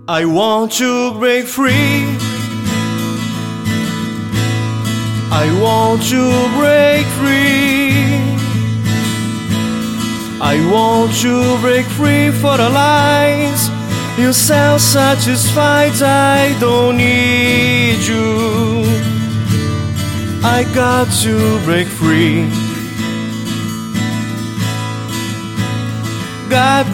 I want to break free. I want to break free. I want to break free for the lies. You self-satisfied, I don't need you. I got to break free. God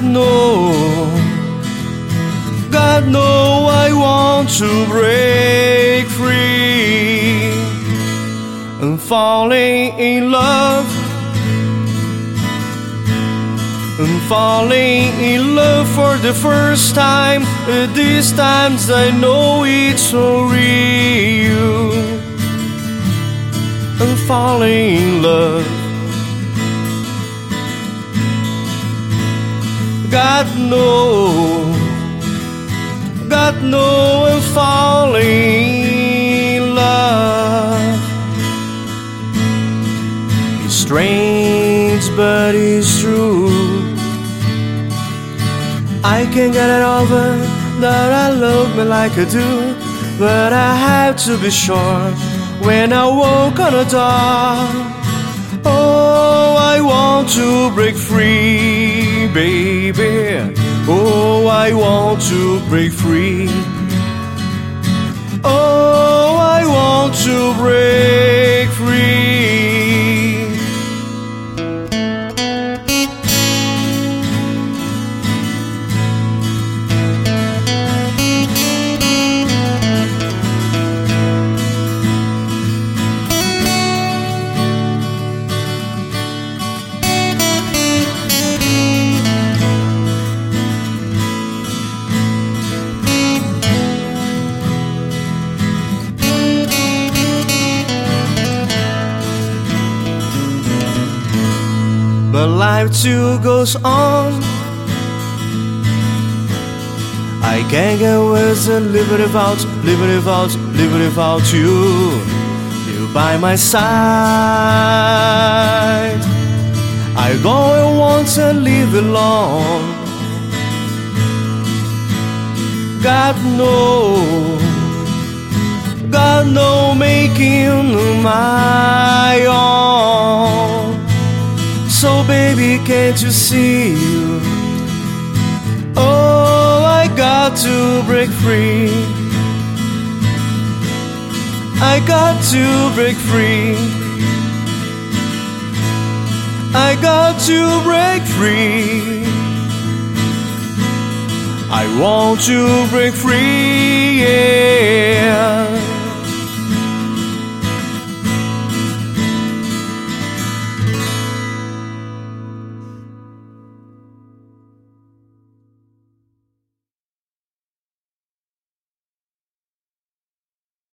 know I want to break free. I'm falling in love. I'm falling in love for the first time. These times I know it's so real. I'm falling in love. God know I'm falling in love. It's strange but it's true. I can't get it over that I love me like I do, but I have to be sure when I walk on the door. Oh, I want to break free, baby. Oh, I want to break free. Oh, I want to break free. But life too goes on. I can't get worse than living without you. You by my side. I go and want and live alone. God know making my own. So baby, can't you see you? Oh, I got to break free. I got to break free. I got to break free. I want to break free, yeah.